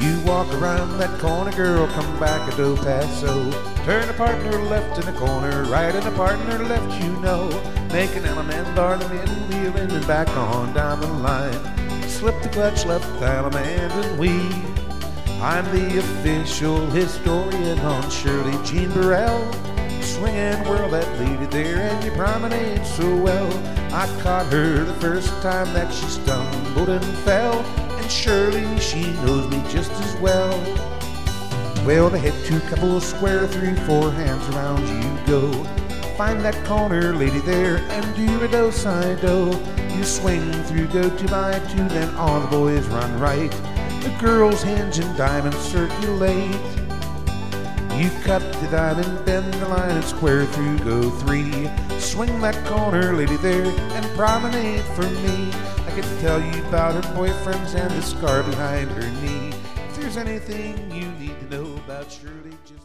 You walk around that corner, girl, come back a Del Paso. Turn a partner left in the corner, right in a partner left, you know. Make an element, bar them in, wheeling and back on down the line. Slip the clutch, left Allemande and weave. I'm the official historian on Shirley Jean Burrell. Swing and whirl that lady there, and you promenade so well. I caught her the first time that she stumbled and fell, and surely she knows me just as well. Well, the head two couple square, 3, 4 hands around you go. Find that corner lady there and do a do-si-do. You swing through, go 2 by 2, then all the boys run right. The girls hinge and diamonds circulate. You cut the diamond, bend the line, and square through, go 3. Swing that corner lady there and promenade for me. I can tell you about her boyfriends and the scar behind her knee. If there's anything you need to know about Shirley, just